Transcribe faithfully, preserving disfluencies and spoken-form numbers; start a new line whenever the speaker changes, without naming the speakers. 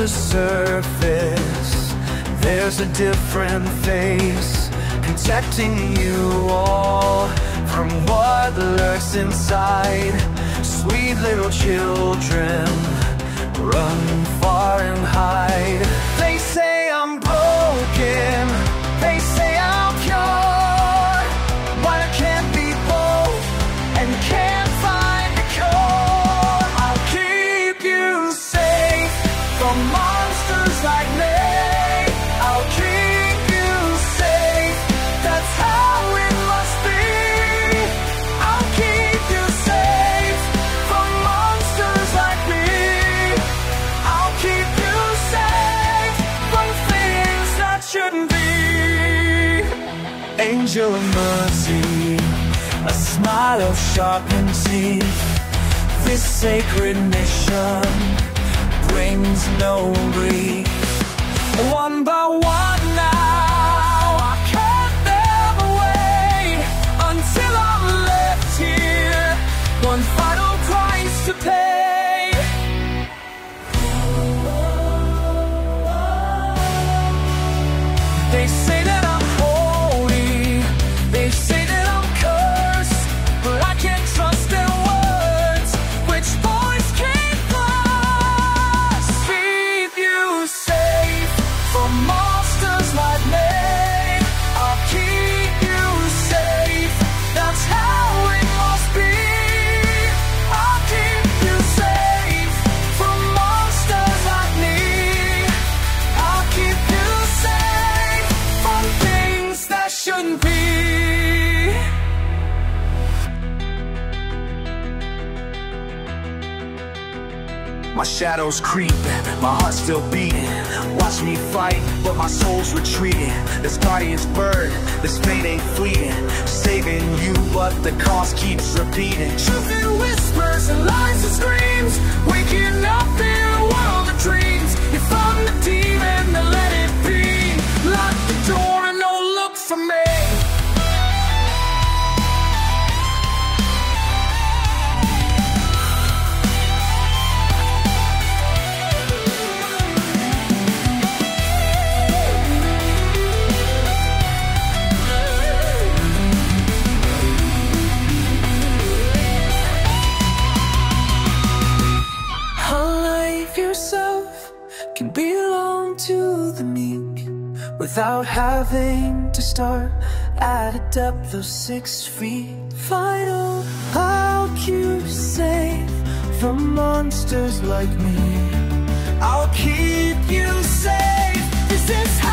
the surface, there's a different face, protecting you all from what lurks inside. Sweet little children, run far and hide. They say I'm broken, they say I'm pure, but I can't be both and can't find a cure. I'll keep you safe from monsters like me. I'll keep you safe, that's how it must be. I'll keep you safe from monsters like me. I'll keep you safe from things that shouldn't be. Angel of mercy, a smile of sharpened teeth. This sacred mission brings no grief. One by one now, I can't never wait until I'm left here, one final price to pay. They say that I'm holy, they say that I'm cursed, but I can't trust their words, which voice came first. Keep you safe from monsters like me. I'll keep you safe, that's how it must be. I'll keep you safe from monsters like me. I'll keep you safe from things that shouldn't be. My shadow's creeping, my heart's still beating. Watch me fight, but my soul's retreating. This guardian's bird, this fate ain't fleeting. Saving you, but the cost keeps repeating. Truth in whispers and lies and screams, waking up in a world of dreams. You found the demon, then let it be. Lock the door and no look for me. Yourself can belong to the meek without having to start at a depth of six feet. Final, I'll keep you safe from monsters like me. I'll keep you safe. This is